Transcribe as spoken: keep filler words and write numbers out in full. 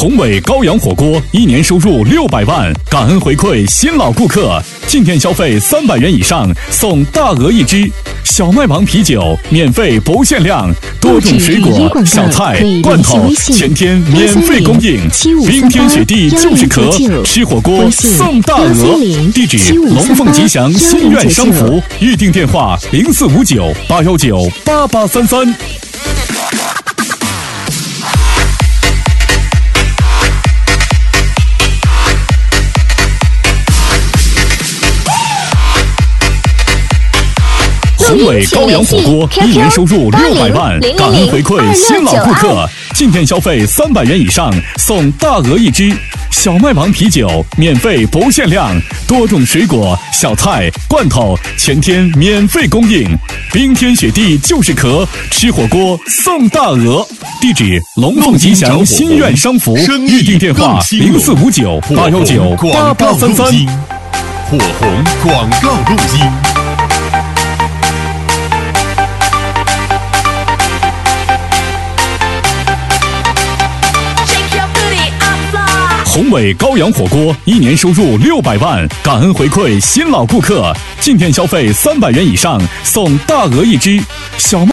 宏伟羔羊火锅一年收入六百万，感恩回馈新老顾客，进店消费三百元以上送大鹅一只。小麦王啤酒免费不限量，多种水果、小菜、罐头全天免费供应，冰天雪地就是壳，吃火锅送大鹅。地址：龙凤吉祥心愿商服，预订电话零四五九八幺九八八三三。宏伟羔羊火锅一年收入六百万，感恩回馈新老顾客，进店消费三百元以上送大鹅一只。小麦王啤酒免费不限量，多种水果、小菜、罐头全天免费供应，冰天雪地就是壳，吃火锅送大鹅。地址：龙凤吉祥心愿商服，预订电话零四五九八幺九八八三三。 火红广告录音。 宏伟羔羊火锅一年收入六百万，感恩回馈新老顾客，进店消费三百元以上送大鹅一只。小